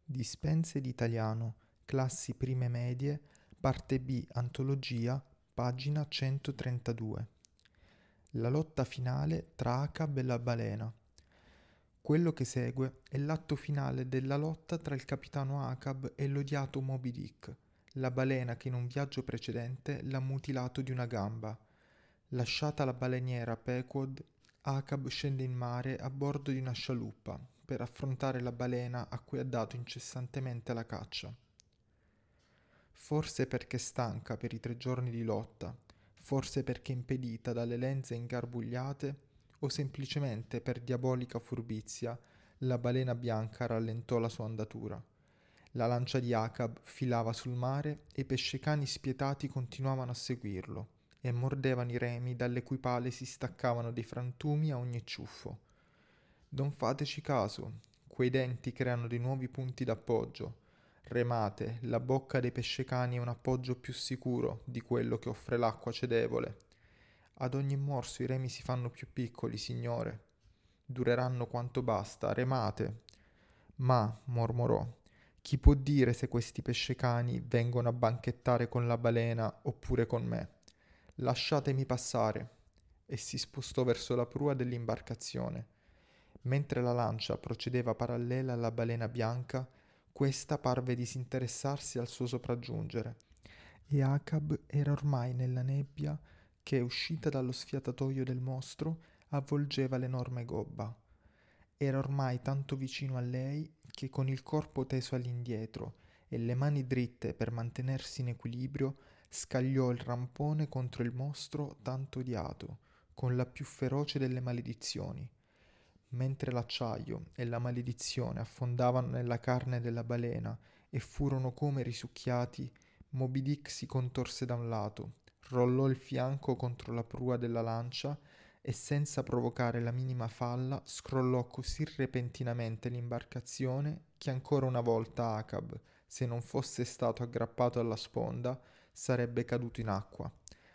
Dispense d'italiano, classi prime medie, parte B, antologia, pagina 132. La lotta finale tra Acab e la balena. Quello che segue è l'atto finale della lotta tra il capitano Acab e l'odiato Moby Dick, la balena che in un viaggio precedente l'ha mutilato di una gamba. Lasciata la baleniera Pequod, Acab scende in mare a bordo di una scialuppa per affrontare la balena a cui ha dato incessantemente la caccia. Forse perché stanca per i 3 giorni di lotta, forse perché impedita dalle lenze ingarbugliate, o semplicemente per diabolica furbizia, la balena bianca rallentò la sua andatura. La lancia di Acab filava sul mare e i pescecani spietati continuavano a seguirlo e mordevano i remi dalle cui pale si staccavano dei frantumi a ogni ciuffo. Non fateci caso, quei denti creano dei nuovi punti d'appoggio. Remate, la bocca dei pescecani è un appoggio più sicuro di quello che offre l'acqua cedevole. Ad ogni morso i remi si fanno più piccoli, signore. Dureranno quanto basta, remate. Ma, mormorò, chi può dire se questi pescecani vengono a banchettare con la balena oppure con me? Lasciatemi passare. E si spostò verso la prua dell'imbarcazione. Mentre la lancia procedeva parallela alla balena bianca, questa parve disinteressarsi al suo sopraggiungere, e Acab era ormai nella nebbia che, uscita dallo sfiatatoio del mostro, avvolgeva l'enorme gobba. Era ormai tanto vicino a lei che con il corpo teso all'indietro e le mani dritte per mantenersi in equilibrio, scagliò il rampone contro il mostro tanto odiato, con la più feroce delle maledizioni. Mentre l'acciaio e la maledizione affondavano nella carne della balena e furono come risucchiati, Moby Dick si contorse da un lato, rollò il fianco contro la prua della lancia e senza provocare la minima falla scrollò così repentinamente l'imbarcazione che ancora una volta Acab, se non fosse stato aggrappato alla sponda, sarebbe caduto in acqua.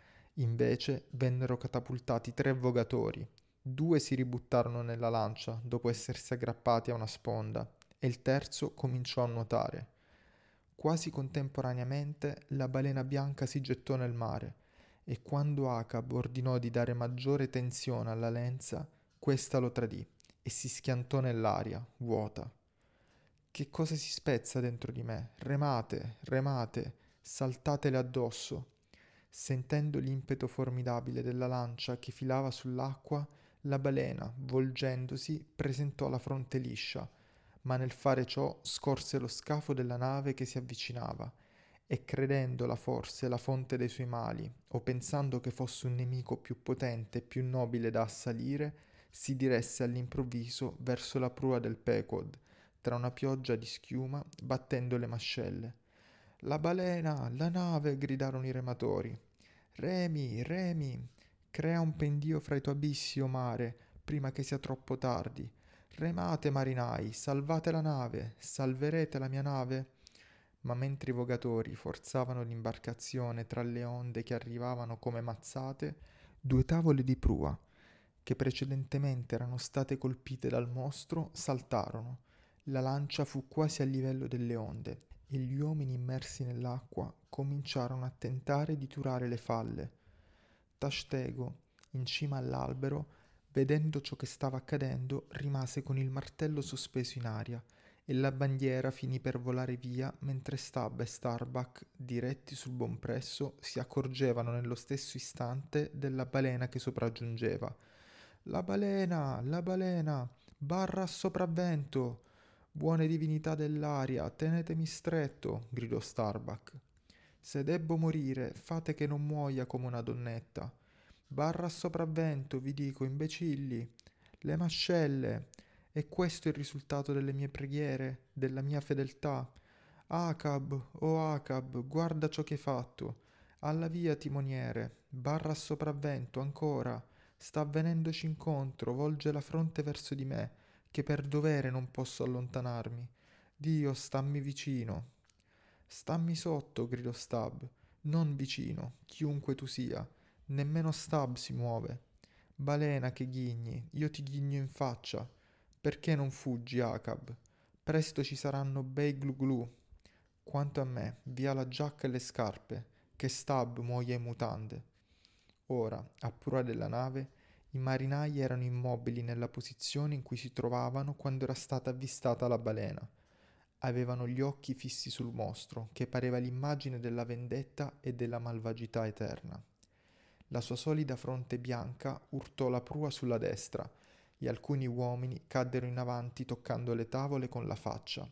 Invece vennero catapultati 3 vogatori. 2 si ributtarono nella lancia dopo essersi aggrappati a una sponda e il terzo cominciò a nuotare. Quasi contemporaneamente la balena bianca si gettò nel mare e quando Acab ordinò di dare maggiore tensione alla lenza, questa lo tradì e si schiantò nell'aria, vuota. Che cosa si spezza dentro di me? Remate, remate, saltatele addosso. Sentendo l'impeto formidabile della lancia che filava sull'acqua, la balena, volgendosi, presentò la fronte liscia, ma nel fare ciò scorse lo scafo della nave che si avvicinava, e credendola forse la fonte dei suoi mali, o pensando che fosse un nemico più potente e più nobile da assalire, si diresse all'improvviso verso la prua del Pequod, tra una pioggia di schiuma, battendo le mascelle. La balena, la nave, gridarono i rematori. Remi, remi, crea un pendio fra i tuoi abissi, o mare, prima che sia troppo tardi. Remate, marinai, salvate la nave, salverete la mia nave? Ma mentre i vogatori forzavano l'imbarcazione tra le onde che arrivavano come mazzate, 2 tavole di prua, che precedentemente erano state colpite dal mostro, saltarono. La lancia fu quasi a livello delle onde e gli uomini immersi nell'acqua cominciarono a tentare di turare le falle. Tashtego, in cima all'albero, vedendo ciò che stava accadendo, rimase con il martello sospeso in aria e la bandiera finì per volare via mentre Stubb e Starbuck, diretti sul buon presso, si accorgevano nello stesso istante della balena che sopraggiungeva. La balena, barra a sopravvento! Buone divinità dell'aria, tenetemi stretto, gridò Starbuck. Se debbo morire, fate che non muoia come una donnetta. Barra a sopravvento, vi dico, imbecilli. Le mascelle. E questo è il risultato delle mie preghiere, della mia fedeltà. Acab, oh Acab, guarda ciò che hai fatto. Alla via, timoniere. Barra a sopravvento, ancora. Sta venendoci incontro, volge la fronte verso di me, che per dovere non posso allontanarmi. Dio, stammi vicino. Stammi sotto, gridò Stubb. Non vicino, chiunque tu sia. Nemmeno Stubb si muove. Balena che ghigni, io ti ghigno in faccia. Perché non fuggi, Acab? Presto ci saranno bei glu glu. Quanto a me, via la giacca e le scarpe, che Stab muoia in mutande. Ora, a prua della nave, i marinai erano immobili nella posizione in cui si trovavano quando era stata avvistata la balena. Avevano gli occhi fissi sul mostro, che pareva l'immagine della vendetta e della malvagità eterna. La sua solida fronte bianca urtò la prua sulla destra e alcuni uomini caddero in avanti toccando le tavole con la faccia.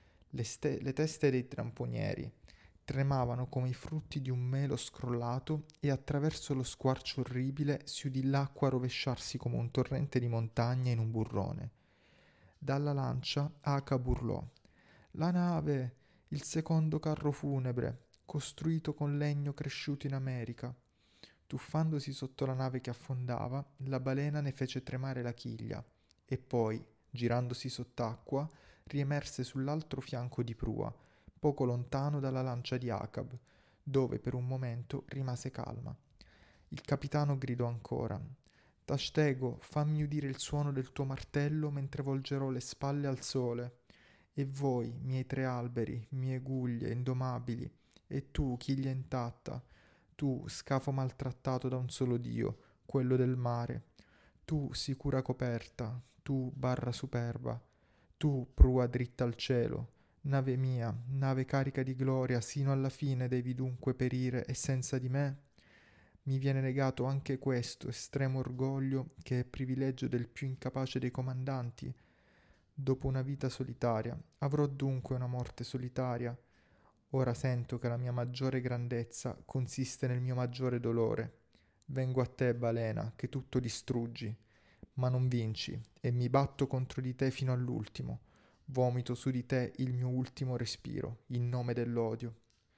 Le teste dei tramponieri tremavano come i frutti di un melo scrollato e attraverso lo squarcio orribile si udì l'acqua rovesciarsi come un torrente di montagna in un burrone. Dalla lancia Acab urlò: «La nave! Il secondo carro funebre, costruito con legno cresciuto in America!» Tuffandosi sotto la nave che affondava, la balena ne fece tremare la chiglia e poi, girandosi sott'acqua, riemerse sull'altro fianco di prua, poco lontano dalla lancia di Acab, dove per un momento rimase calma. Il capitano gridò ancora: «Tashtego, fammi udire il suono del tuo martello mentre volgerò le spalle al sole. E voi, miei tre alberi, mie guglie indomabili, e tu, chiglia intatta, tu, scafo maltrattato da un solo dio, quello del mare, tu, sicura coperta, tu, barra superba, tu, prua dritta al cielo, nave mia, nave carica di gloria, sino alla fine devi dunque perire e senza di me? Mi viene negato anche questo estremo orgoglio che è privilegio del più incapace dei comandanti. Dopo una vita solitaria, avrò dunque una morte solitaria. Ora sento che la mia maggiore grandezza consiste nel mio maggiore dolore. Vengo a te, balena, che tutto distruggi, ma non vinci, e mi batto contro di te fino all'ultimo. Vomito su di te il mio ultimo respiro, in nome dell'odio.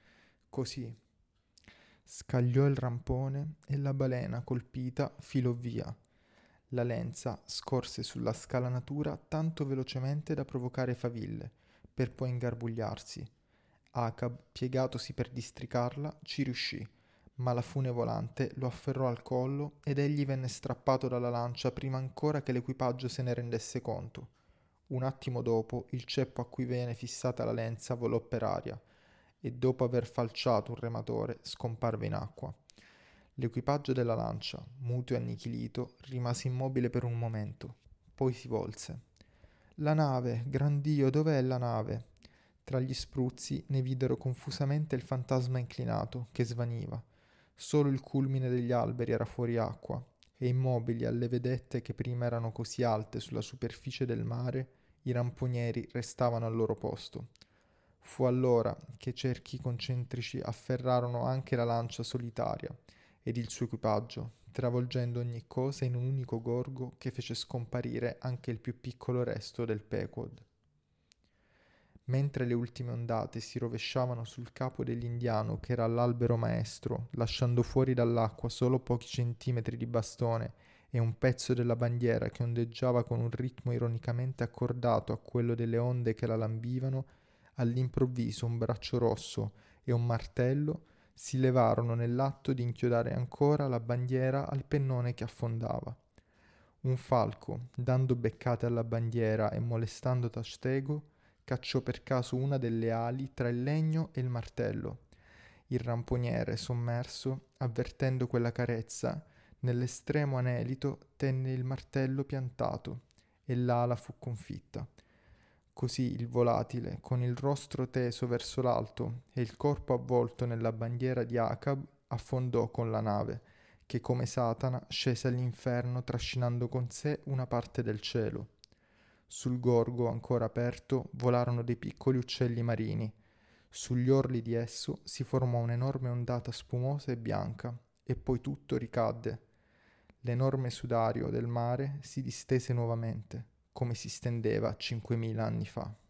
Così scagliò il rampone e la balena, colpita, filò via. La lenza scorse sulla scalanatura tanto velocemente da provocare faville, per poi ingarbugliarsi. Acab, piegatosi per districarla, ci riuscì, ma la fune volante lo afferrò al collo ed egli venne strappato dalla lancia prima ancora che l'equipaggio se ne rendesse conto. Un attimo dopo il ceppo a cui venne fissata la lenza volò per aria e dopo aver falciato un rematore scomparve in acqua. L'equipaggio della lancia, muto e annichilito, rimase immobile per un momento, poi si volse. «La nave, gran Dio, dov'è la nave?» Tra gli spruzzi ne videro confusamente il fantasma inclinato, che svaniva. Solo il culmine degli alberi era fuori acqua, e immobili alle vedette che prima erano così alte sulla superficie del mare, i ramponieri restavano al loro posto. Fu allora che cerchi concentrici afferrarono anche la lancia solitaria ed il suo equipaggio, travolgendo ogni cosa in un unico gorgo che fece scomparire anche il più piccolo resto del Pequod. Mentre le ultime ondate si rovesciavano sul capo dell'indiano che era all'albero maestro, lasciando fuori dall'acqua solo pochi centimetri di bastone e un pezzo della bandiera che ondeggiava con un ritmo ironicamente accordato a quello delle onde che la lambivano, all'improvviso un braccio rosso e un martello si levarono nell'atto di inchiodare ancora la bandiera al pennone che affondava. Un falco, dando beccate alla bandiera e molestando Tashtego, cacciò per caso una delle ali tra il legno e il martello. Il ramponiere, sommerso, avvertendo quella carezza, nell'estremo anelito tenne il martello piantato e l'ala fu confitta. Così il volatile, con il rostro teso verso l'alto e il corpo avvolto nella bandiera di Acab, affondò con la nave, che come Satana scese all'inferno trascinando con sé una parte del cielo. Sul gorgo ancora aperto volarono dei piccoli uccelli marini. Sugli orli di esso si formò un'enorme ondata spumosa e bianca, e poi tutto ricadde. L'enorme sudario del mare si distese nuovamente, come si stendeva 5.000 anni fa.